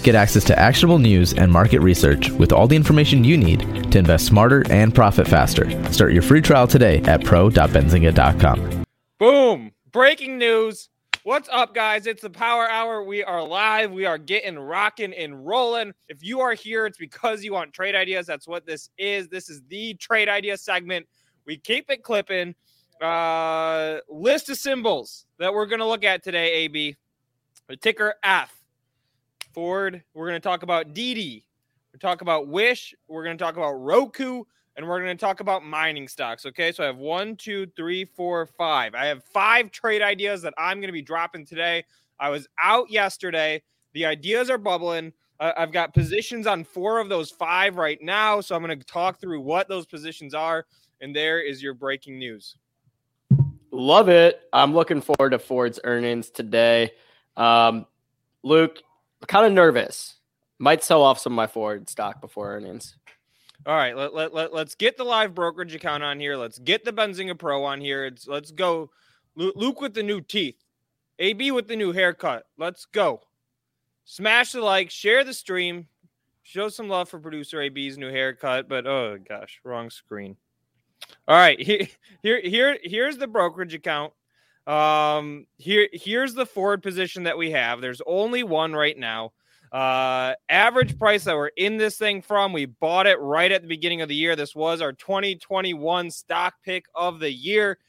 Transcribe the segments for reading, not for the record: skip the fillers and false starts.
Get access to actionable news and market research with all the information you need to invest smarter and profit faster. Start your free trial today at pro.benzinga.com. Boom! Breaking news. What's up, guys? It's the Power Hour. We are live. We are getting rocking and rolling. If you are here, it's because you want trade ideas. That's what this is. This is the trade idea segment. We keep it clipping. List of symbols that we're going to look at today, AB. The ticker F. Ford. We're going to talk about DD. We're talk about Wish. We're going to talk about Roku. And we're going to talk about mining stocks, okay? So I have 1, 2, 3, 4, 5. I have 5 trade ideas that I'm going to be dropping today. I was out yesterday. The ideas are bubbling. I've got positions on 4 of those 5 right now, so I'm going to talk through what those positions are, and there is your breaking news. Love it. I'm looking forward to Ford's earnings today. Luke, kind of nervous. Might sell off some of my Ford stock before earnings. All right, let's get the live brokerage account on here. Let's get the Benzinga Pro on here. Let's go. Luke with the new teeth. AB with the new haircut. Let's go. Smash the like, share the stream, show some love for producer AB's new haircut. But oh gosh, wrong screen. All right, here's the brokerage account. Here's the Ford position that we have. There's only one right now. Average price that we're in this thing from, we bought it right at the beginning of the year. This was our 2021 stock pick of the year.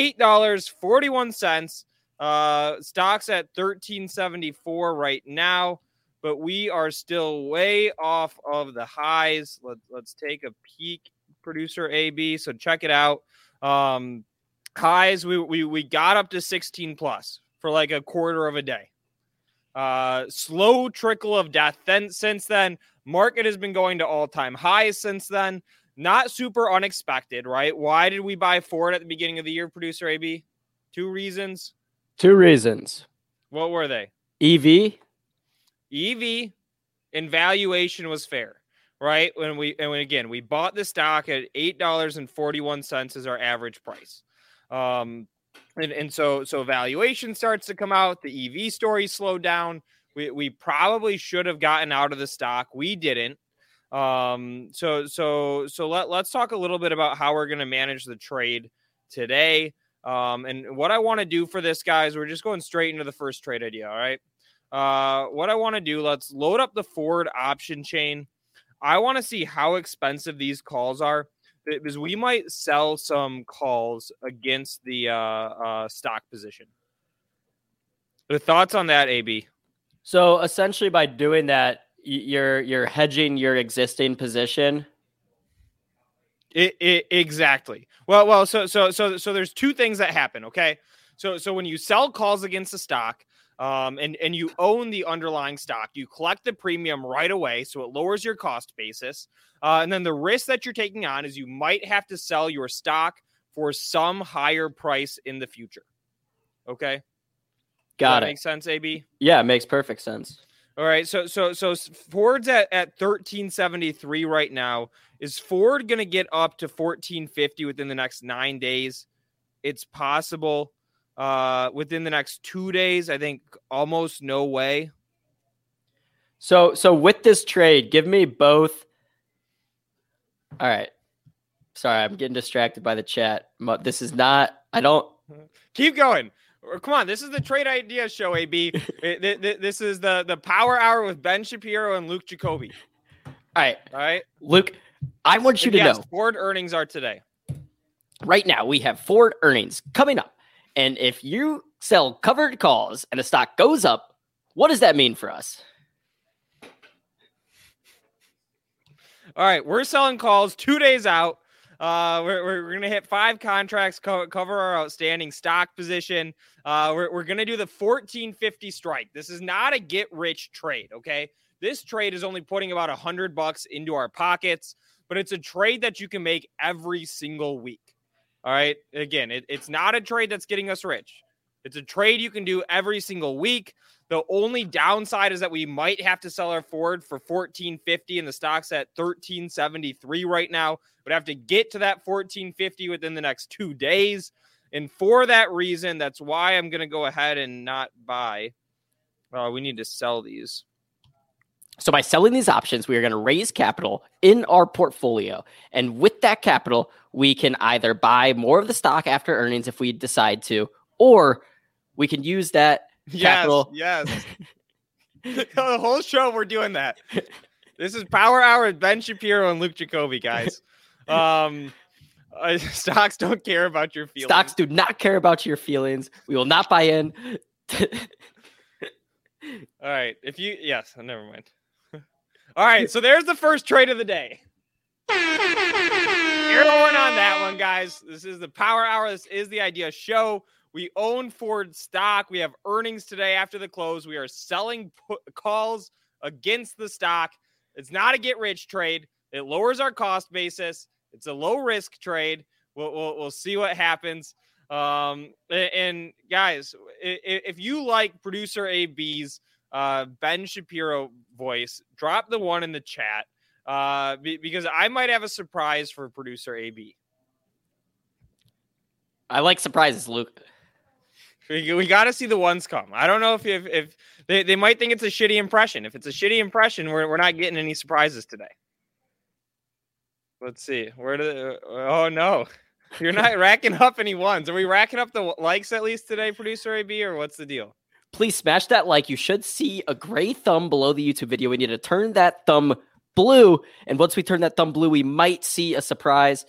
$8.41. Stock's at $13.74 right now, but we are still way off of the highs. Let's take a peek, producer AB. So check it out. Highs, we got up to 16 plus for like a quarter of a day. Slow trickle of death. Since then, market has been going to all-time highs since then. Not super unexpected, right? Why did we buy Ford at the beginning of the year, producer AB? 2 reasons. 2 reasons. What were they? EV and valuation was fair, right? When we bought the stock at $8.41 as our average price. And so valuation starts to come out. The EV story slowed down. We probably should have gotten out of the stock. We didn't. So let's talk a little bit about how we're going to manage the trade today. And what I want to do for this, guys, we're just going straight into the first trade idea. All right. What I want to do, let's load up the Ford option chain. I want to see how expensive these calls are, because we might sell some calls against the stock position. The thoughts on that, AB? So essentially, by doing that, you're hedging your existing position. Exactly. Well. So there's 2 things that happen. Okay. So when you sell calls against the stock, and you own the underlying stock, you collect the premium right away, so it lowers your cost basis. And then the risk that you're taking on is you might have to sell your stock for some higher price in the future. Okay? Got it. Make sense, AB? Yeah, it makes perfect sense. All right, so Ford's at $13.73 right now. Is Ford going to get up to $14.50 within the next 9 days? It's possible. Within the next 2 days, I think almost no way. So with this trade, give me both. All right. Sorry, I'm getting distracted by the chat. This is not, I don't. Keep going. Come on. This is the trade idea show, AB. This is the Power Hour with Ben Shapiro and Luke Jacoby. All right. Luke, I want you to know. Ford earnings are today. Right now, we have Ford earnings coming up. And if you sell covered calls and the stock goes up, what does that mean for us? All right, we're selling calls 2 days out. We're going to hit 5 contracts, cover our outstanding stock position. We're going to do the 1450 strike. This is not a get-rich trade, okay? This trade is only putting about $100 into our pockets, but it's a trade that you can make every single week. All right. Again, it's not a trade that's getting us rich. It's a trade you can do every single week. The only downside is that we might have to sell our Ford for $14.50 and the stock's at $13.73 right now. We'd have to get to that $14.50 within the next 2 days. And for that reason, that's why I'm going to go ahead and not buy. We need to sell these. So by selling these options, we are going to raise capital in our portfolio. And with that capital, we can either buy more of the stock after earnings if we decide to, or we can use that capital. Yes. The whole show, we're doing that. This is Power Hour with Ben Shapiro and Luke Jacoby, guys. Stocks don't care about your feelings. Stocks do not care about your feelings. We will not buy in. All right. Never mind. All right. So there's the first trade of the day. You're going on that one, guys. This is the Power Hour. This is the Idea Show. We own Ford stock. We have earnings today after the close. We are selling calls against the stock. It's not a get-rich trade. It lowers our cost basis. It's a low-risk trade. We'll see what happens. And guys, if you like producer AB's Ben Shapiro voice, drop the one in the chat because I might have a surprise for producer AB. I like surprises, Luke. We got to see the ones come. I don't know if they might think it's a shitty impression. If it's a shitty impression, we're not getting any surprises today. Let's see. Oh no. You're not racking up any ones. Are we racking up the likes at least today, producer AB, or what's the deal? Please smash that like. You should see a gray thumb below the YouTube video. We need to turn that thumb blue. And once we turn that thumb blue, we might see a surprise.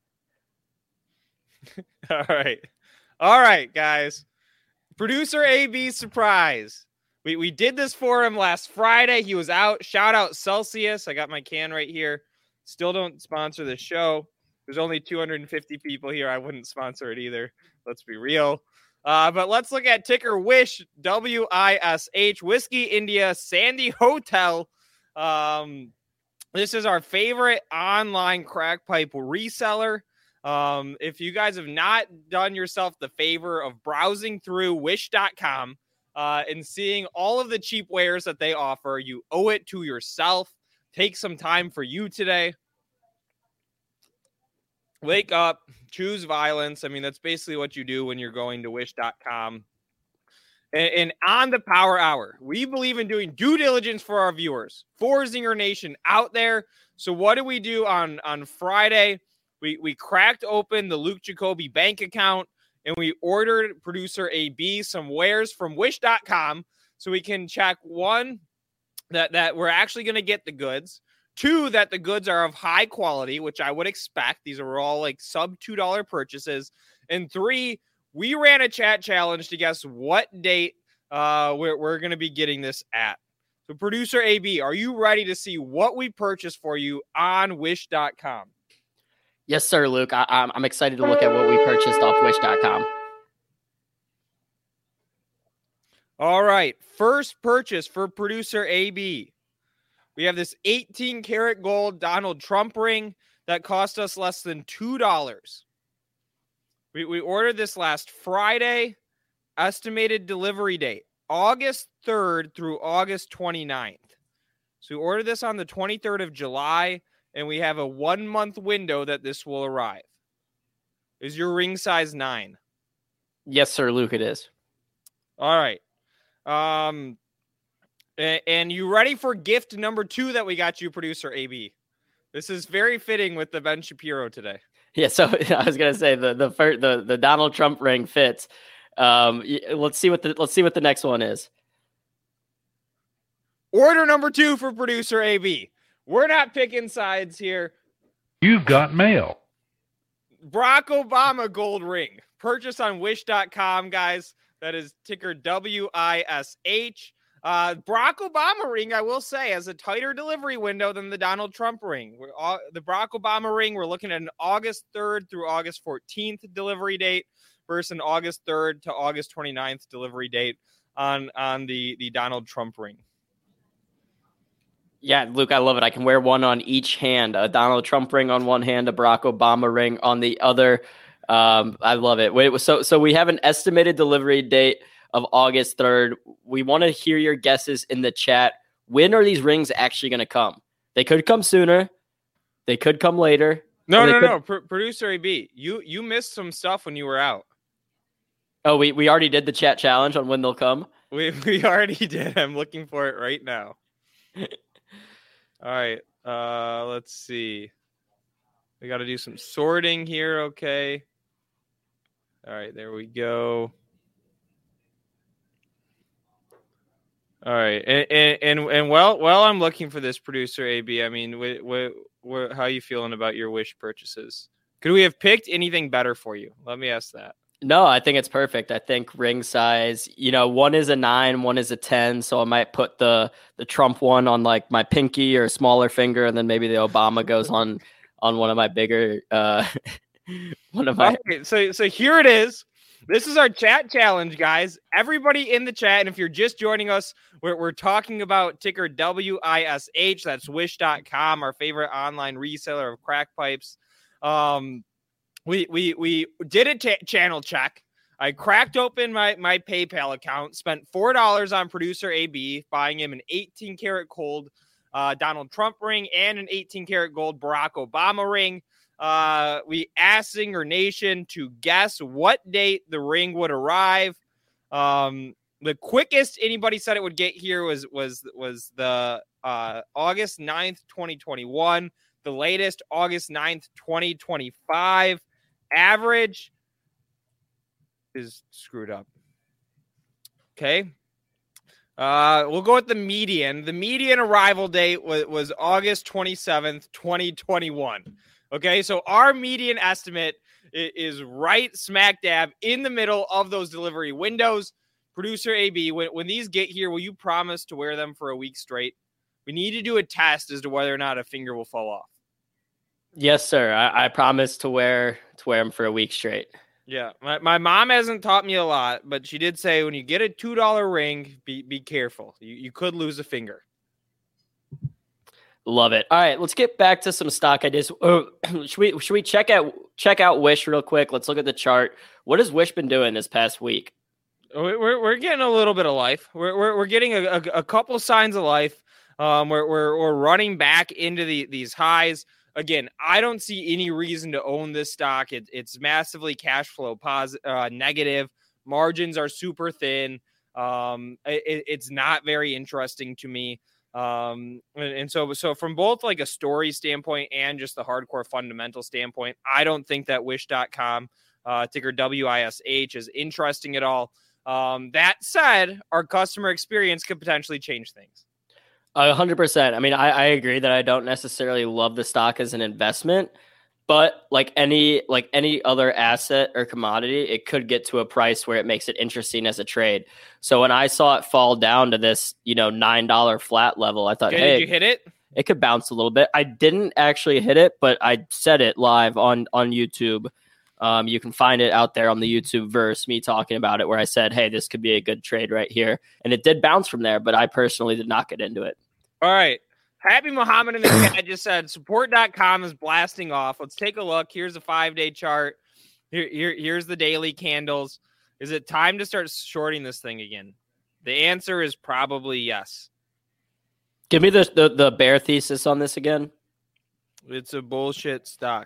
All right, guys. Producer AB surprise. We did this for him last Friday. He was out. Shout out Celsius. I got my can right here. Still don't sponsor the show. There's only 250 people here. I wouldn't sponsor it either. Let's be real. But let's look at ticker WISH, WISH, Whiskey India, Sandy Hotel. This is our favorite online crack pipe reseller. If you guys have not done yourself the favor of browsing through wish.com and seeing all of the cheap wares that they offer, you owe it to yourself. Take some time for you today. Wake up, choose violence. I mean, that's basically what you do when you're going to wish.com. And on the Power Hour, we believe in doing due diligence for our viewers, for Zinger Nation out there. So what do we do on Friday? We cracked open the Luke Jacoby bank account and we ordered producer AB some wares from wish.com so we can check, one, that we're actually going to get the goods. Two, that the goods are of high quality, which I would expect. These are all like sub $2 purchases. And three, we ran a chat challenge to guess what date we're going to be getting this at. So producer AB, are you ready to see what we purchased for you on wish.com? Yes, sir, Luke. I'm excited to look at what we purchased off wish.com. All right. First purchase for producer AB. We have this 18 karat gold Donald Trump ring that cost us less than $2. We ordered this last Friday. Estimated delivery date, August 3rd through August 29th. So we ordered this on the 23rd of July, and we have a 1 month window that this will arrive. Is your ring size 9? Yes, sir, Luke, it is. All right. And you ready for gift number 2 that we got you, producer AB? This is very fitting with the Ben Shapiro today. Yeah, so I was gonna say the Donald Trump ring fits. Let's see what the next one is. Order number 2 for producer AB. We're not picking sides here. You've got mail. Barack Obama gold ring. Purchase on wish.com, guys. That is ticker WISH. Barack Obama ring, I will say, has a tighter delivery window than the Donald Trump ring. The Barack Obama ring, we're looking at an August 3rd through August 14th delivery date versus an August 3rd to August 29th delivery date on the Donald Trump ring. Yeah, Luke, I love it. I can wear one on each hand, a Donald Trump ring on one hand, a Barack Obama ring on the other. I love it. So we have an estimated delivery date of August 3rd. We want to hear your guesses in the chat. When are these rings actually going to come? They could come sooner. They could come later. No. Producer AB, you missed some stuff when you were out. Oh, we already did the chat challenge on when they'll come. We already did. I'm looking for it right now. All right. Let's see. We got to do some sorting here. Okay. All right. There we go. All right. And while I'm looking for this, producer AB, I mean, how are you feeling about your Wish purchases? Could we have picked anything better for you? Let me ask that. No, I think it's perfect. I think ring size, one is a 9, one is a 10. So I might put the Trump one on like my pinky or smaller finger, and then maybe the Obama goes on one of my bigger one of my. Okay, so here it is. This is our chat challenge, guys. Everybody in the chat, and if you're just joining us, we're talking about ticker WISH. That's Wish.com, our favorite online reseller of crack pipes. We did a channel check. I cracked open my PayPal account, spent $4 on producer AB, buying him an 18 karat gold Donald Trump ring and an 18 karat gold Barack Obama ring. We asked Zinger Nation to guess what date the ring would arrive. The quickest anybody said it would get here was the August 9th, 2021. The latest, August 9th, 2025. Average is screwed up. Okay. We'll go with the median. The median arrival date was August 27th, 2021. Okay, so our median estimate is right smack dab in the middle of those delivery windows. Producer AB, when these get here, will you promise to wear them for a week straight? We need to do a test as to whether or not a finger will fall off. Yes, sir. I promise to wear them for a week straight. Yeah, my mom hasn't taught me a lot, but she did say when you get a $2 ring, be careful. You could lose a finger. Love it. All right, let's get back to some stock ideas. Should we check out Wish real quick? Let's look at the chart. What has Wish been doing this past week? We're getting a little bit of life. We're getting a couple signs of life. We're running back into these highs. Again, I don't see any reason to own this stock. It's massively cash flow negative. Margins are super thin. It's not very interesting to me. And so from both like a story standpoint and just the hardcore fundamental standpoint, I don't think that Wish.com, ticker WISH, is interesting at all. That said, our customer experience could potentially change things. 100%. I mean, I agree that I don't necessarily love the stock as an investment, but like any other asset or commodity, it could get to a price where it makes it interesting as a trade. So when I saw it fall down to this, $9 flat level, I thought, hey, did you hit it? It could bounce a little bit. I didn't actually hit it, but I said it live on YouTube. You can find it out there on the YouTube verse, me talking about it, where I said, hey, this could be a good trade right here. And it did bounce from there, but I personally did not get into it. All right. Happy Muhammad in the chat just said support.com is blasting off. Let's take a look. Here's a 5-day chart. Here's the daily candles. Is it time to start shorting this thing again? The answer is probably yes. Give me the bear thesis on this again. It's a bullshit stock.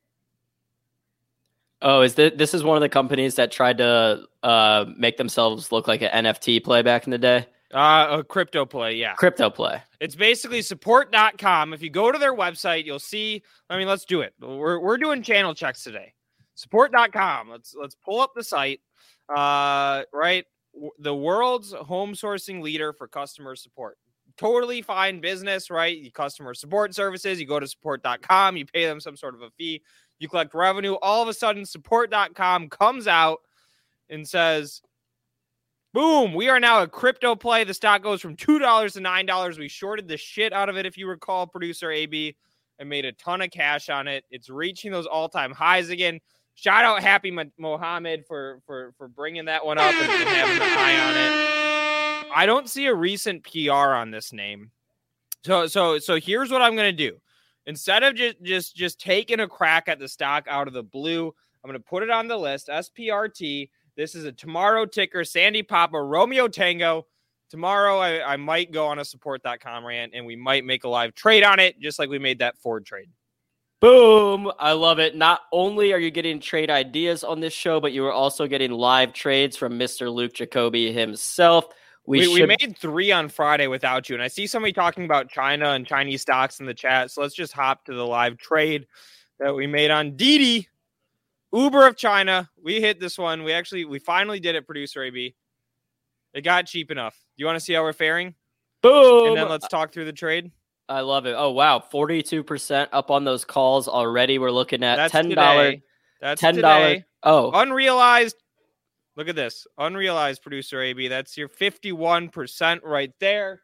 Oh, this is one of the companies that tried to make themselves look like an NFT play back in the day? A crypto play, yeah. Crypto play. It's basically support.com. If you go to their website, you'll see. I mean, let's do it. We're doing channel checks today. Support.com. Let's pull up the site. Right, the world's home sourcing leader for customer support. Totally fine business, right? You customer support services. You go to support.com. You pay them some sort of a fee. You collect revenue. All of a sudden, support.com comes out and says, boom, we are now a crypto play. The stock goes from $2 to $9. We shorted the shit out of it, if you recall, producer AB, and made a ton of cash on it. It's reaching those all-time highs again. Shout out Happy Mohammed for bringing that one up and having an eye on it. I don't see a recent PR on this name. So here's what I'm going to do. Instead of just taking a crack at the stock out of the blue, I'm going to put it on the list, SPRT. This is a tomorrow ticker, Sandy Papa, Romeo Tango. Tomorrow, I might go on a support.com rant, and we might make a live trade on it, just like we made that Ford trade. Boom. I love it. Not only are you getting trade ideas on this show, but you are also getting live trades from Mr. Luke Jacoby himself. We made 3 on Friday without you, and I see somebody talking about China and Chinese stocks in the chat. So let's just hop to the live trade that we made on Didi, Uber of China. We hit this one. We finally did it, producer AB. It got cheap enough. Do you want to see how we're faring? Boom. And then let's talk through the trade. I love it. Oh, wow. 42% up on those calls already. We're looking at That's $10. Today. That's $10. Today. Oh, Unrealized. Look at this. Unrealized, producer AB. That's your 51% right there.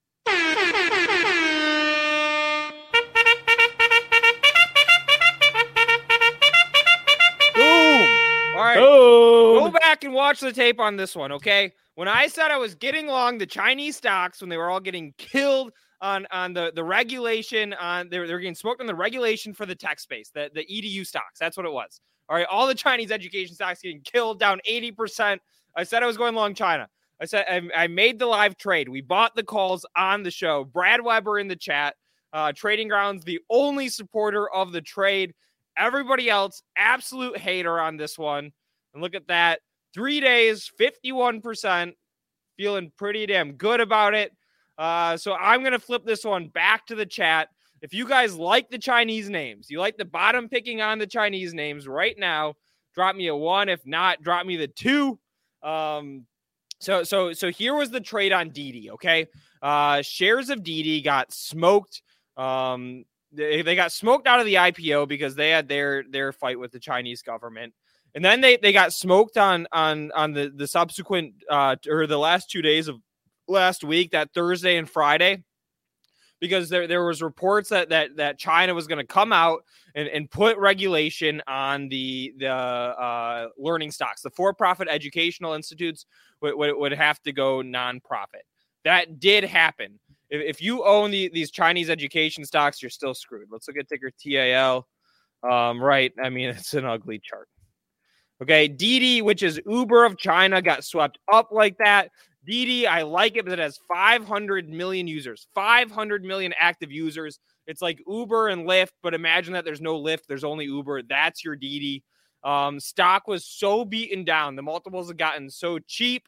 Boom. All right. boom. Go back and watch the tape on this one, okay? When I said I was getting long the Chinese stocks when they were all getting killed on the regulation, they were getting smoked on the regulation for the tech space, the EDU stocks. That's what it was. All right, all the Chinese education stocks getting killed, down 80%. I said I was going long China. I said I made the live trade. We bought the calls on the show. Brad Weber in the chat. Trading Grounds, the only supporter of the trade. Everybody else, absolute hater on this one. And look at that. 3 days, 51%. Feeling pretty damn good about it. So I'm going to flip this one back to the chat. If you guys like the Chinese names, you like the bottom picking on the Chinese names right now, drop me a 1. If not, drop me the 2. So here was the trade on Didi, okay? Shares of Didi got smoked. They got smoked out of the IPO because they had their fight with the Chinese government. And then they got smoked on the subsequent or the last 2 days of last week, that Thursday and Friday, because there was reports that China was going to come out and put regulation on the learning stocks. The for-profit educational institutes would have to go nonprofit. That did happen. If you own these Chinese education stocks, you're still screwed. Let's look at ticker TAL. Right. I mean, it's an ugly chart. Okay. Didi, which is Uber of China, got swept up like that. Didi, I like it, but it has 500 million users, 500 million active users. It's like Uber and Lyft, but imagine that there's no Lyft. There's only Uber. That's your Didi. Stock was so beaten down. The multiples have gotten so cheap.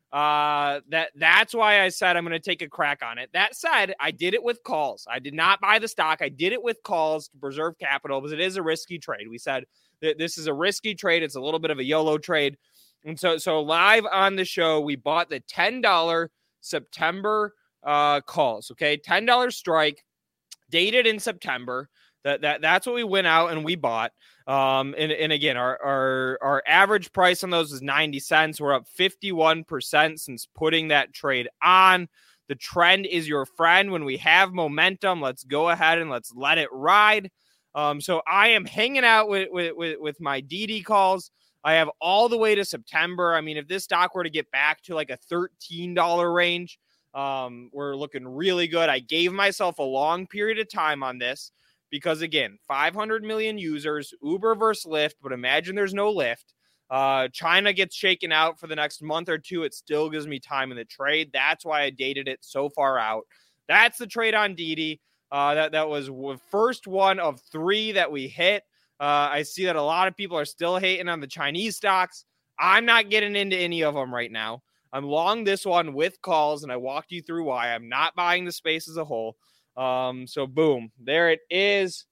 That's why I said I'm going to take a crack on it. That said, I did it with calls. I did not buy the stock. I did it with calls to preserve capital because it is a risky trade. We said that this is a risky trade. It's a little bit of a YOLO trade. And so live on the show, we bought the $10 September calls. Okay, $10 strike, dated in September. That's what we went out and we bought. And again, our average price on those is 90 cents. We're up 51% since putting that trade on. The trend is your friend. When we have momentum, let's go ahead and let's let it ride. So I am hanging out with my Didi calls. I have all the way to September. I mean, if this stock were to get back to like a $13 range, we're looking really good. I gave myself a long period of time on this because, again, 500 million users, Uber versus Lyft, but imagine there's no Lyft. China gets shaken out for the next month or two. It still gives me time in the trade. That's why I dated it so far out. That's the trade on Didi. That was first one of 3 that we hit. I see that a lot of people are still hating on the Chinese stocks. I'm not getting into any of them right now. I'm long this one with calls, and I walked you through why. I'm not buying the space as a whole. So boom, there it is.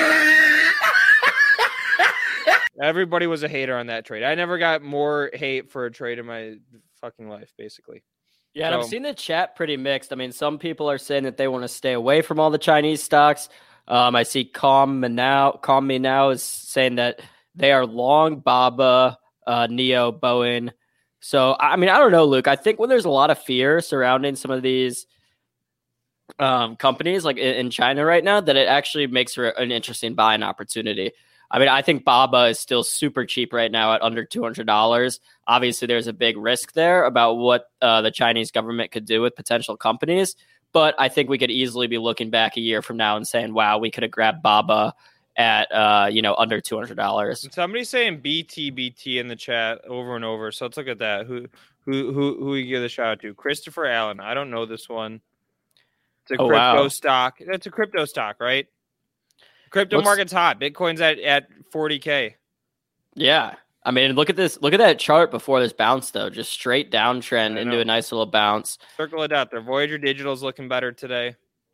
Everybody was a hater on that trade. I never got more hate for a trade in my fucking life, basically. Yeah, and I've seen the chat pretty mixed. I mean, some people are saying that they want to stay away from all the Chinese stocks. I see Calm Me Now is saying that they are long Baba, Neo, Boeing. So, I mean, I don't know, Luke. I think when there's a lot of fear surrounding some of these companies like in China right now, that it actually makes for an interesting buying opportunity. I mean, I think Baba is still super cheap right now at under $200. Obviously, there's a big risk there about what the Chinese government could do with potential companies. But I think we could easily be looking back a year from now and saying, wow, we could have grabbed Baba at, under $200. Somebody's saying BT in the chat over and over. So let's look at that. Who we give the shout out to? Christopher Allen. I don't know this one. It's a crypto stock. That's a crypto stock, right? Crypto market's hot. Bitcoin's at 40K. Yeah. I mean, look at this. Look at that chart before this bounce, though. Just straight downtrend into a nice little bounce. Circle of death. Their Voyager Digital is looking better today.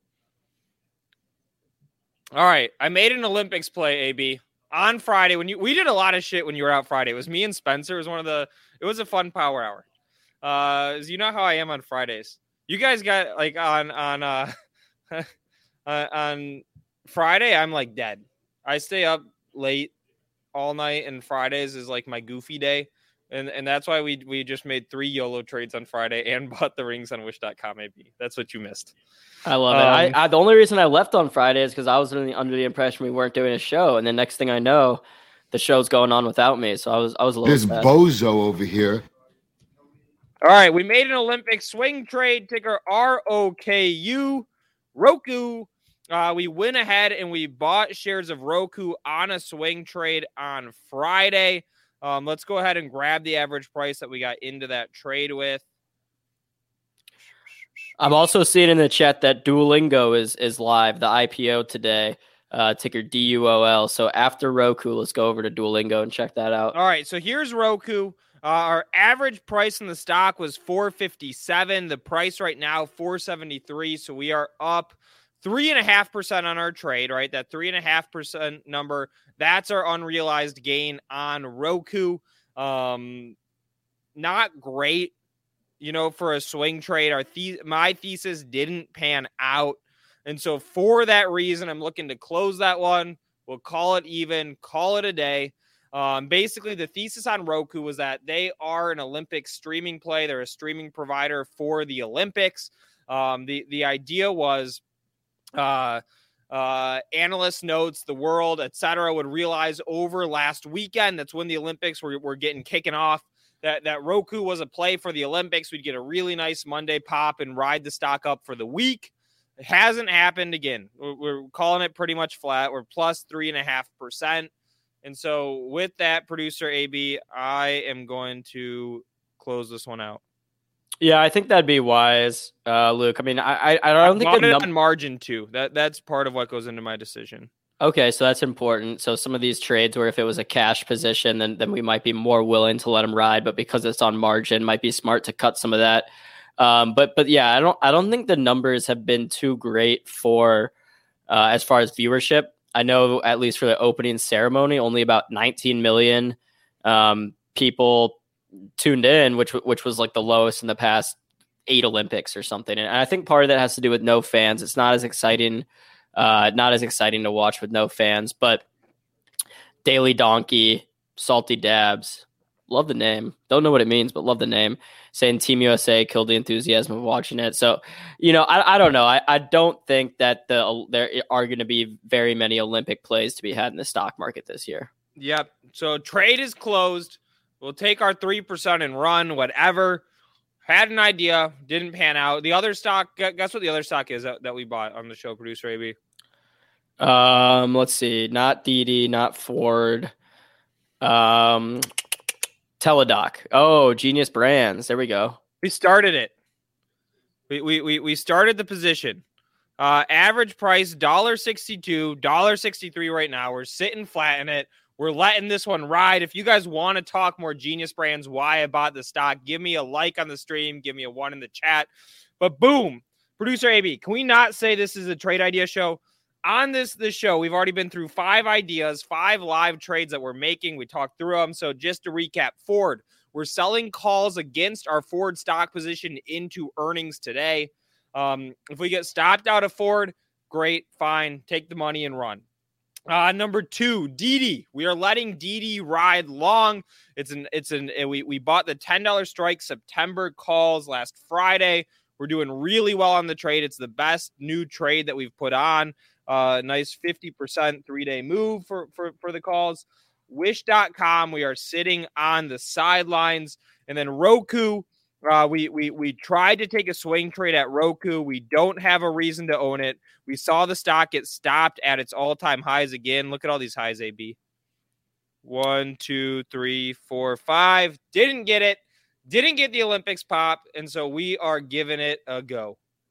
All right. I made an Olympics play, AB. On Friday, we did a lot of shit when you were out Friday. It was me and Spencer. It was a fun power hour. You know how I am on Fridays. You guys got like on Friday, I'm like dead. I stay up late all night, and Fridays is like my goofy day. And that's why we just made 3 YOLO trades on Friday and bought the rings on wish.com. Maybe that's what you missed. I love it. I the only reason I left on Friday is because I was under the impression we weren't doing a show, and the next thing I know, the show's going on without me. So I was a little. There's sad. Bozo over here. All right, we made an Olympic swing trade, ticker ROKU. Roku. We went ahead and we bought shares of Roku on a swing trade on Friday. Let's go ahead and grab the average price that we got into that trade with. I'm also seeing in the chat that Duolingo is live, the IPO today, ticker DUOL. So after Roku, let's go over to Duolingo and check that out. All right, so here's Roku. Our average price in the stock was $457. The price right now, $473. So we are up 3.5% on our trade, right? That 3.5% number, that's our unrealized gain on Roku. Not great, for a swing trade. My thesis didn't pan out. And so for that reason, I'm looking to close that one. We'll call it even, call it a day. Basically, the thesis on Roku was that they are an Olympic streaming play. They're a streaming provider for the Olympics. The idea was analyst notes, the world, etc., would realize over last weekend, that's when the Olympics were getting kicking off, that Roku was a play for the Olympics. We'd get a really nice Monday pop and ride the stock up for the week. It hasn't happened again. We're calling it pretty much flat. We're plus 3.5%. And so with that, producer AB, I am going to close this one out. Yeah, I think that'd be wise, Luke. I mean, I don't think the on margin too. That's part of what goes into my decision. Okay, so that's important. So some of these trades where if it was a cash position, then we might be more willing to let them ride. But because it's on margin, might be smart to cut some of that. But yeah, I don't think the numbers have been too great for as far as viewership. I know at least for the opening ceremony, only about 19 million people tuned in, which was like the lowest in the past 8 Olympics or something. And I think part of that has to do with no fans. It's not as exciting to watch with no fans. But Daily Donkey, Salty Dabs, love the name. Don't know what it means, but love the name. Saying Team USA killed the enthusiasm of watching it. So, I don't know. I don't think that there are going to be very many Olympic plays to be had in the stock market this year. Yep. So trade is closed. We'll take our 3% and run, whatever. Had an idea, didn't pan out. The other stock, guess what the other stock is that we bought on the show, producer AB? Let's see. Not Didi, not Ford. Teladoc. Oh, Genius Brands. There we go. We started it. We started the position. Average price $1.62, $1.63 right now. We're sitting flat in it. We're letting this one ride. If you guys want to talk more Genius Brands, why I bought the stock, give me a like on the stream. Give me a 1 in the chat. But boom, producer AB, can we not say this is a trade idea show? On this show, we've already been through 5 ideas, 5 live trades that we're making. We talked through them. So just to recap, Ford, we're selling calls against our Ford stock position into earnings today. If we get stopped out of Ford, great, fine. Take the money and run. Number 2, Didi. We are letting Didi ride long. We bought the $10 strike September calls last Friday. We're doing really well on the trade. It's the best new trade that we've put on. Nice 50% 3-day move for the calls. Wish.com, we are sitting on the sidelines. And then Roku, we tried to take a swing trade at Roku. We don't have a reason to own it. We saw the stock get stopped at its all-time highs again. Look at all these highs, AB. 1, 2, 3, 4, 5. Didn't get it. Didn't get the Olympics pop. And so we are giving it a go.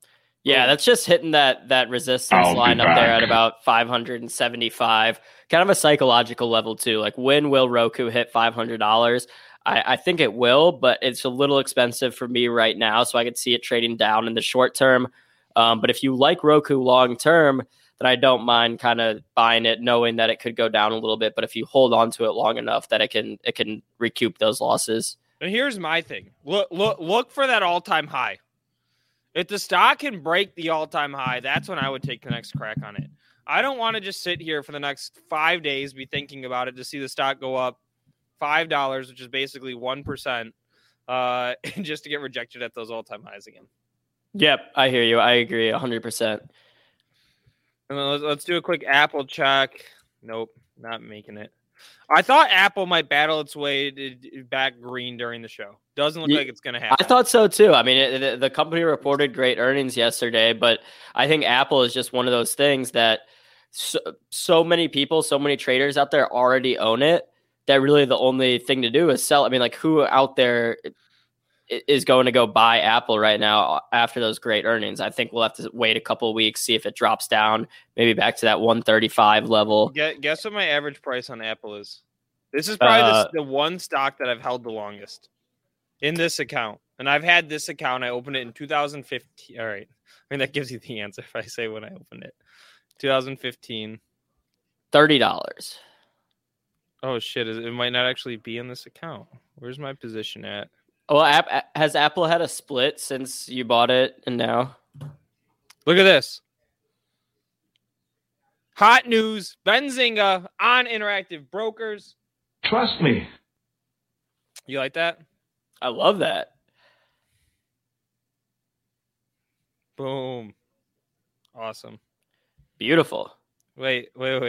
Yeah, that's just hitting that resistance line up there at about 575. Kind of a psychological level too. Like, when will Roku hit $500? I think it will, but it's a little expensive for me right now, so I could see it trading down in the short term. But if you like Roku long term, then I don't mind kind of buying it, knowing that it could go down a little bit. But if you hold on to it long enough, that it can recoup those losses. And here's my thing: look for that all-time high. If the stock can break the all-time high, that's when I would take the next crack on it. I don't want to just sit here for the next 5 days, be thinking about it to see the stock go up $5, which is basically 1%, and just to get rejected at those all-time highs again. Yep, I hear you. I agree 100%. And then let's do a quick Apple check. Nope, not making it. I thought Apple might battle its way back green during the show. Doesn't look like it's going to happen. I thought so too. I mean, the company reported great earnings yesterday, but I think Apple is just one of those things that so many people, so many traders out there already own it, that really the only thing to do is sell. I mean, like, who out there is going to go buy Apple right now after those great earnings? I think we'll have to wait a couple of weeks, see if it drops down, maybe back to that 135 level. Guess what my average price on Apple is? This is probably the one stock that I've held the longest in this account. And I've had this account. I opened it in 2015. All right. I mean, that gives you the answer if I say when I opened it. 2015. $30. Oh, shit. It might not actually be in this account. Where's my position at? Well, has Apple had a split since you bought it and now? Look at this. Hot news. Benzinga on Interactive Brokers. Trust me. You like that? I love that. Boom. Awesome. Beautiful. Wait.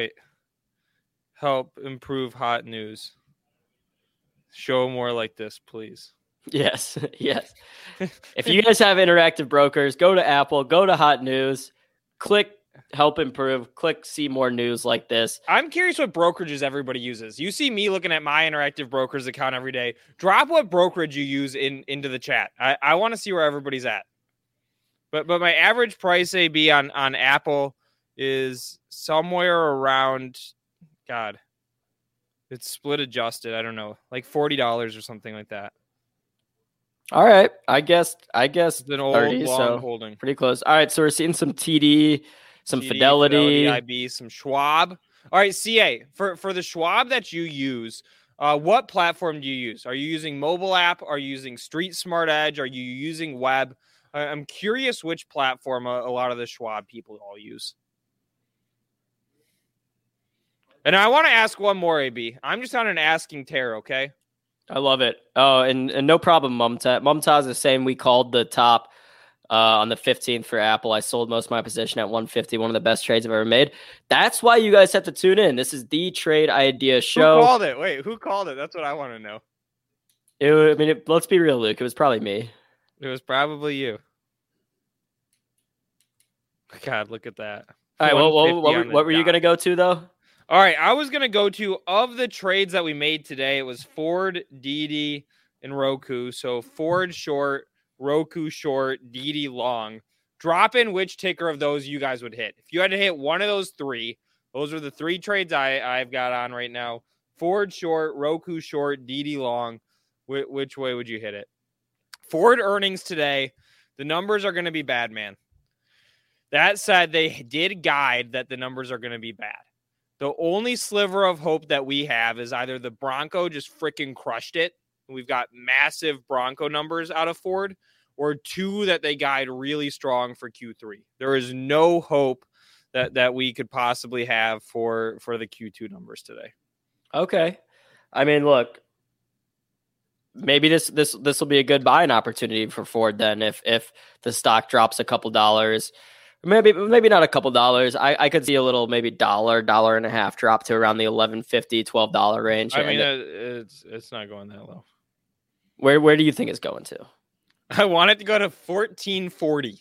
Help improve hot news. Show more like this, please. Yes. If you guys have Interactive Brokers, go to Apple, go to Hot News, click Help Improve, click see more news like this. I'm curious what brokerages everybody uses. You see me looking at my Interactive Brokers account every day. Drop what brokerage you use into the chat. I want to see where everybody's at. But my average price AB on Apple is somewhere around, God, it's split adjusted. I don't know, like $40 or something like that. All right. I guess It's an old 30, long so holding. pretty close. All right. So we're seeing some TD, some Fidelity, IB, some Schwab. All right, CA, for the Schwab that you use, what platform do you use? Are you using mobile app? Are you using Street Smart Edge? Are you using web? I'm curious which platform a lot of the Schwab people all use. And I want to ask one more, AB. I'm just on an asking tear, okay? I love it. Oh, and no problem, Mumtaz. Mumtaz is the same. We called the top on the 15th for Apple. I sold most of my position at 150, one of the best trades I've ever made. That's why you guys have to tune in. This is the Trade Idea Show. Who called it? Wait, who called it? That's what I want to know. Let's be real, Luke. It was probably me. It was probably you. God, look at that. All right, what were you going to go to, though? All right, I was going to go to, of the trades that we made today, it was Ford, DD, and Roku. So Ford short, Roku short, DD long. Drop in which ticker of those you guys would hit. If you had to hit one of those three, those are the three trades I've got on right now. Ford short, Roku short, DD long. Which way would you hit it? Ford earnings today, the numbers are going to be bad, man. That said, they did guide that the numbers are going to be bad. The only sliver of hope that we have is either the Bronco just freaking crushed it. We've got massive Bronco numbers out of Ford, or two, that they guide really strong for Q3. There is no hope that we could possibly have for the Q2 numbers today. Okay. I mean, look, maybe this will be a good buying opportunity for Ford then if the stock drops a couple dollars. Maybe not a couple dollars. I could see a little, maybe $1 and a half drop to around the $11.50, $12 range. I mean, it's not going that low. Where do you think it's going to? I want it to go to $14.40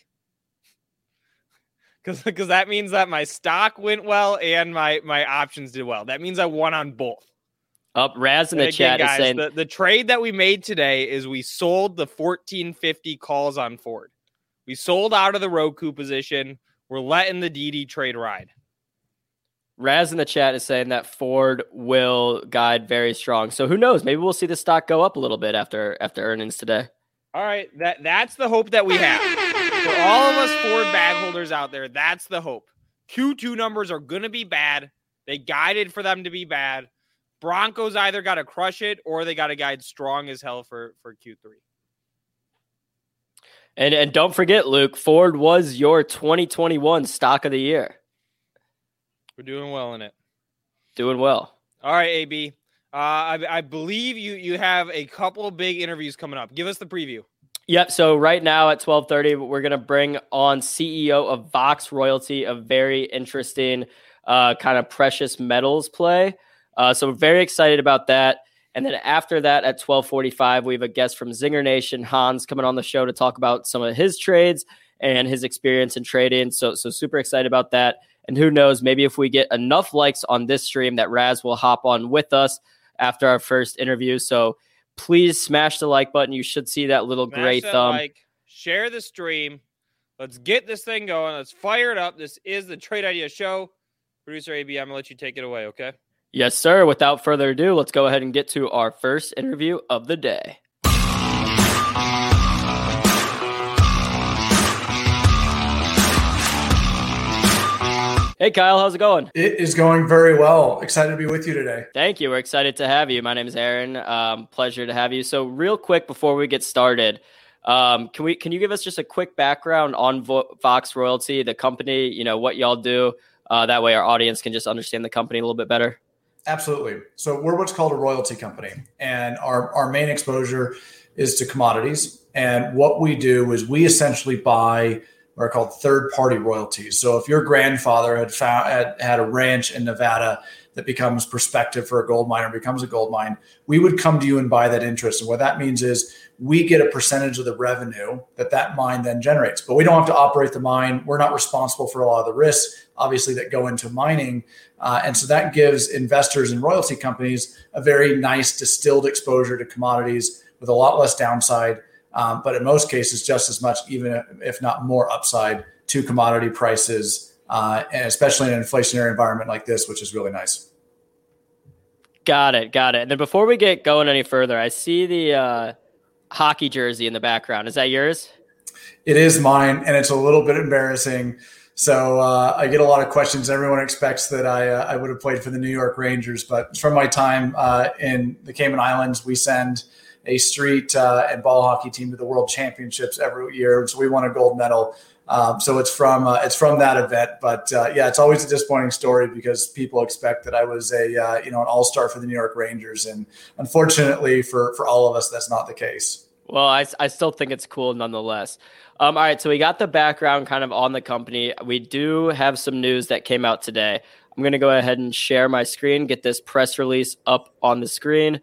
because that means that my stock went well and my options did well. That means I won on both. Raz in the chat is saying the trade that we made today is we sold the $14.50 calls on Ford. We sold out of the Roku position. We're letting the DD trade ride. Raz in the chat is saying that Ford will guide very strong. So who knows? Maybe we'll see the stock go up a little bit after earnings today. All right, that's the hope that we have. For all of us Ford bag holders out there, that's the hope. Q2 numbers are going to be bad. They guided for them to be bad. Broncos either got to crush it or they got to guide strong as hell for Q3. And don't forget, Luke, Ford was your 2021 stock of the year. We're doing well in it. Doing well. All right, AB. I believe you have a couple of big interviews coming up. Give us the preview. Yep. So right now at 12:30, we're going to bring on CEO of Vox Royalty, a very interesting kind of precious metals play. So we're very excited about that. And then after that at 12:45, we have a guest from Zinger Nation, Hans, coming on the show to talk about some of his trades and his experience in trading. So super excited about that. And who knows, maybe if we get enough likes on this stream that Raz will hop on with us after our first interview. So please smash the like button. You should see that little gray thumb. Share the stream. Let's get this thing going. Let's fire it up. This is the Trade Idea Show. Producer AB, I'm going to let you take it away, okay? Yes, sir. Without further ado, let's go ahead and get to our first interview of the day. Hey, Kyle, how's it going? It is going very well. Excited to be with you today. Thank you. We're excited to have you. My name is Aaron. Pleasure to have you. So real quick before we get started, can you give us just a quick background on Vox Royalty, the company, what y'all do? That way our audience can just understand the company a little bit better. Absolutely. So we're what's called a royalty company, and our main exposure is to commodities. And what we do is we essentially buy what are called third-party royalties. So if your grandfather had a ranch in Nevada that becomes prospective for a gold mine or becomes a gold mine, we would come to you and buy that interest. And what that means is we get a percentage of the revenue that mine then generates. But we don't have to operate the mine. We're not responsible for a lot of the risks, obviously, that go into mining. And so that gives investors in royalty companies a very nice distilled exposure to commodities with a lot less downside. But in most cases, just as much, even if not more upside to commodity prices, and especially in an inflationary environment like this, which is really nice. Got it. And then before we get going any further, I see the hockey jersey in the background. Is that yours? It is mine, and it's a little bit embarrassing. So I get a lot of questions. Everyone expects that I would have played for the New York Rangers, but from my time in the Cayman Islands, we send a street and ball hockey team to the World Championships every year. So we won a gold medal. So it's from that event. But yeah, it's always a disappointing story because people expect that I was an all-star for the New York Rangers, and unfortunately for all of us, that's not the case. Well, I still think it's cool nonetheless. All right, so we got the background kind of on the company. We do have some news that came out today. I'm going to go ahead and share my screen, get this press release up on the screen.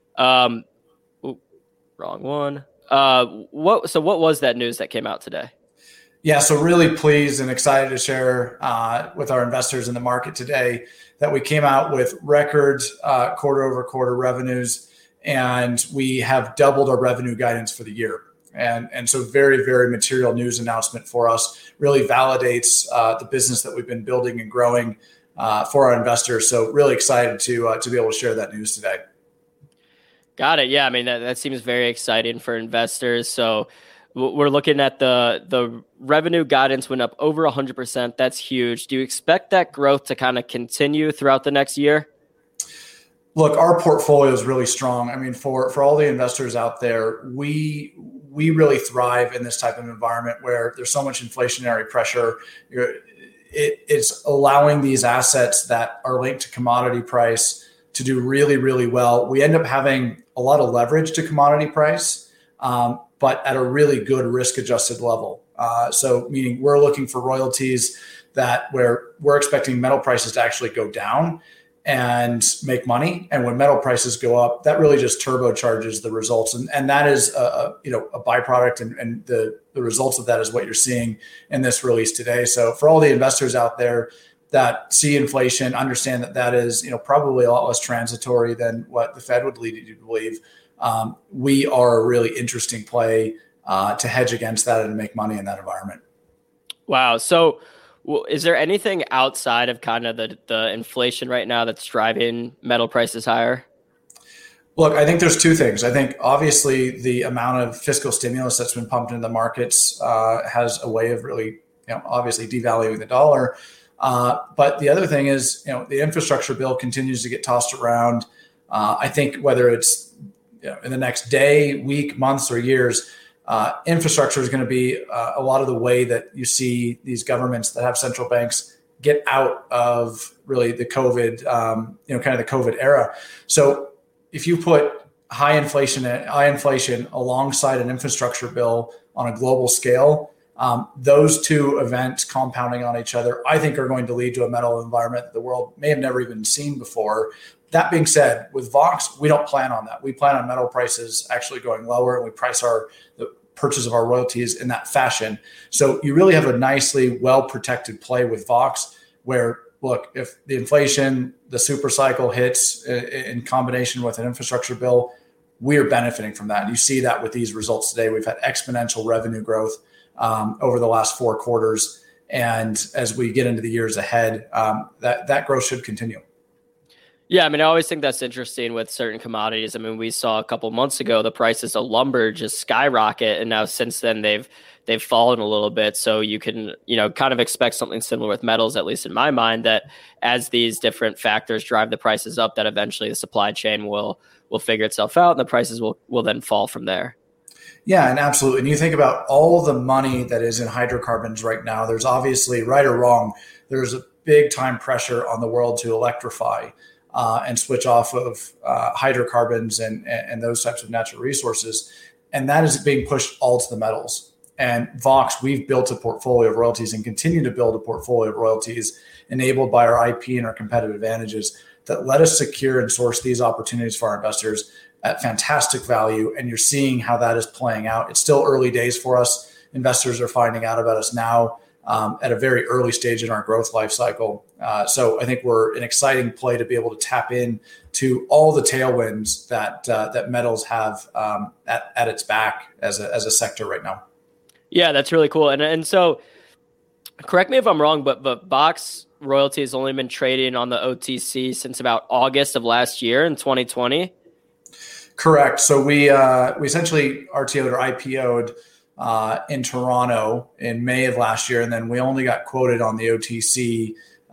Wrong one. What was that news that came out today? Yeah, so really pleased and excited to share with our investors in the market today that we came out with record quarter-over-quarter revenues, and we have doubled our revenue guidance for the year. And so very, very material news announcement for us, really validates the business that we've been building and growing for our investors. So really excited to be able to share that news today. Got it. Yeah, I mean, that seems very exciting for investors. So we're looking at the revenue guidance went up over 100%. That's huge. Do you expect that growth to kind of continue throughout the next year? Look, our portfolio is really strong. I mean, for all the investors out there, we really thrive in this type of environment where there's so much inflationary pressure. It's allowing these assets that are linked to commodity price to do really, really well. We end up having a lot of leverage to commodity price, but at a really good risk-adjusted level. So meaning we're looking for royalties where we're expecting metal prices to actually go down and make money. And when metal prices go up, that really just turbocharges the results. And that is a byproduct, and the results of that is what you're seeing in this release today. So for all the investors out there that see inflation, understand that is probably a lot less transitory than what the Fed would lead you to believe. We are a really interesting play to hedge against that and make money in that environment. Wow. So is there anything outside of kind of the inflation right now that's driving metal prices higher? Look, I think there's two things. I think obviously the amount of fiscal stimulus that's been pumped into the markets has a way of really, obviously devaluing the dollar. But the other thing is, the infrastructure bill continues to get tossed around. I think whether it's in the next day, week, months, or years, infrastructure is going to be a lot of the way that you see these governments that have central banks get out of really the COVID, kind of the COVID era. So if you put high inflation alongside an infrastructure bill on a global scale, those two events compounding on each other, I think are going to lead to a metal environment that the world may have never even seen before. That being said, with Vox, we don't plan on that. We plan on metal prices actually going lower, and we price the purchase of our royalties in that fashion. So you really have a nicely well-protected play with Vox where, look, if the inflation, the super cycle hits in combination with an infrastructure bill, we are benefiting from that. And you see that with these results today. We've had exponential revenue growth over the last 4 quarters. And as we get into the years ahead, that growth should continue. Yeah, I mean, I always think that's interesting with certain commodities. I mean, we saw a couple months ago the prices of lumber just skyrocket, and now since then they've fallen a little bit. So you can, kind of expect something similar with metals, at least in my mind, that as these different factors drive the prices up, that eventually the supply chain will figure itself out, and the prices will then fall from there. Yeah, and absolutely. And you think about all the money that is in hydrocarbons right now. There's obviously, right or wrong, there's a big time pressure on the world to electrify and switch off of hydrocarbons and those types of natural resources. And that is being pushed all to the metals. And Vox, we've built a portfolio of royalties and continue to build a portfolio of royalties enabled by our IP and our competitive advantages that let us secure and source these opportunities for our investors at fantastic value. And you're seeing how that is playing out. It's still early days for us. Investors are finding out about us now at a very early stage in our growth life cycle. So I think we're an exciting play to be able to tap in to all the tailwinds that metals have at its back as a sector right now. Yeah, that's really cool. And so correct me if I'm wrong, but Vox Royalty has only been trading on the OTC since about August of last year in 2020. Correct. So we essentially RTO'd or IPO'd in Toronto in May of last year, and then we only got quoted on the OTC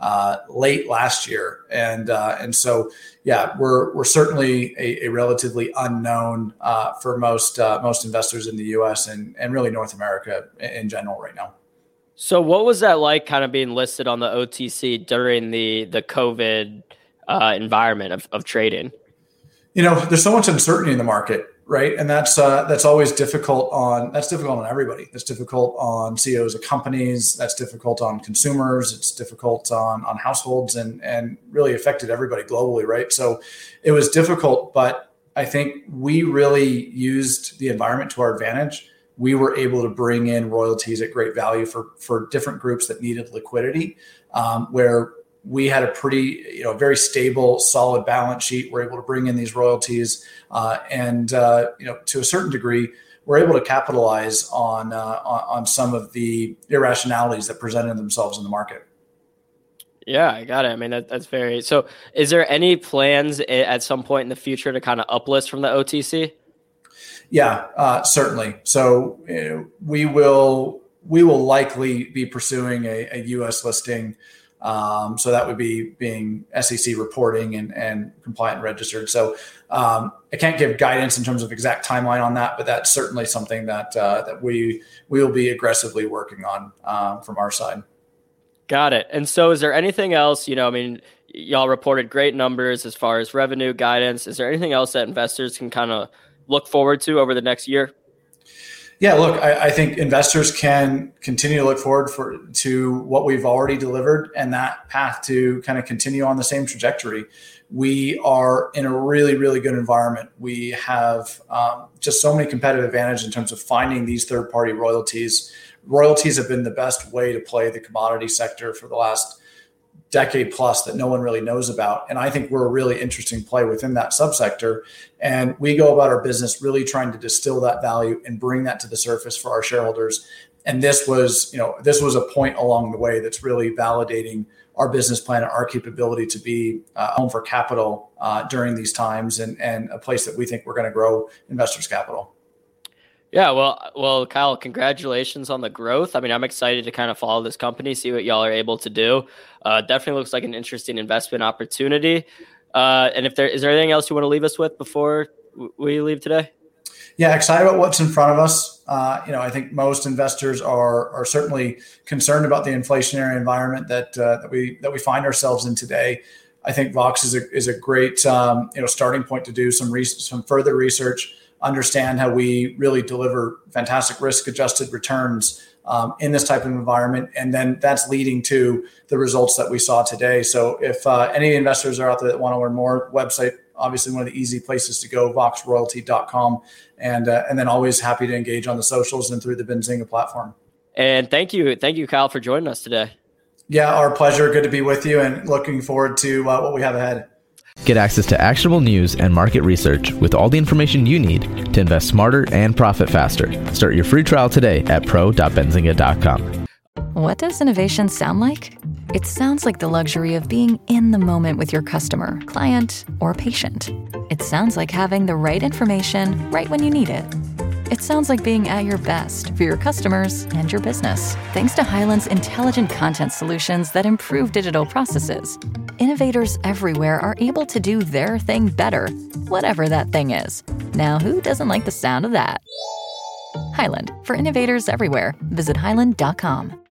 late last year, and so yeah, we're certainly a relatively unknown for most investors in the U.S. and really North America in general right now. So what was that like, kind of being listed on the OTC during the COVID environment of trading? There's so much uncertainty in the market, right? And that's always difficult on everybody. That's difficult on CEOs of companies. That's difficult on consumers. It's difficult on households and really affected everybody globally, right? So it was difficult, but I think we really used the environment to our advantage. We were able to bring in royalties at great value for different groups that needed liquidity, where we had a pretty, very stable, solid balance sheet. We're able to bring in these royalties, and to a certain degree, we're able to capitalize on some of the irrationalities that presented themselves in the market. Yeah, I got it. I mean, that's very. So, is there any plans at some point in the future to kind of uplist from the OTC? Yeah, certainly. So we will likely be pursuing a U.S. listing. So that would be being SEC reporting and compliant and registered. So I can't give guidance in terms of exact timeline on that, but that's certainly something that we will be aggressively working on from our side. Got it. And so is there anything else, y'all reported great numbers as far as revenue guidance. Is there anything else that investors can kind of look forward to over the next year? Yeah, look, I think investors can continue to look forward to what we've already delivered and that path to kind of continue on the same trajectory. We are in a really, really good environment. We have just so many competitive advantages in terms of finding these third-party royalties. Royalties have been the best way to play the commodity sector for the last decade plus that no one really knows about. And I think we're a really interesting play within that subsector. And we go about our business really trying to distill that value and bring that to the surface for our shareholders. And this was a point along the way that's really validating our business plan and our capability to be home for capital during these times, and a place that we think we're going to grow investors' capital. Yeah, well, Kyle, congratulations on the growth. I mean, I'm excited to kind of follow this company, see what y'all are able to do. Definitely looks like an interesting investment opportunity. And is there anything else you want to leave us with before we leave today? Yeah, excited about what's in front of us. I think most investors are certainly concerned about the inflationary environment that we find ourselves in today. I think Vox is a great starting point to do some further research, understand how we really deliver fantastic risk-adjusted returns in this type of environment, and then that's leading to the results that we saw today. So if any investors are out there that want to learn more, website obviously one of the easy places to go, voxroyalty.com, and then always happy to engage on the socials and through the Benzinga platform. And thank you, Kyle, for joining us today. Yeah, our pleasure. Good to be with you, and looking forward to what we have ahead. Get access to actionable news and market research with all the information you need to invest smarter and profit faster. Start your free trial today at pro.benzinga.com. What does innovation sound like? It sounds like the luxury of being in the moment with your customer, client, or patient. It sounds like having the right information right when you need it. It sounds like being at your best for your customers and your business. Thanks to Hyland's intelligent content solutions that improve digital processes, innovators everywhere are able to do their thing better, whatever that thing is. Now, who doesn't like the sound of that? Hyland, for innovators everywhere. Visit hyland.com.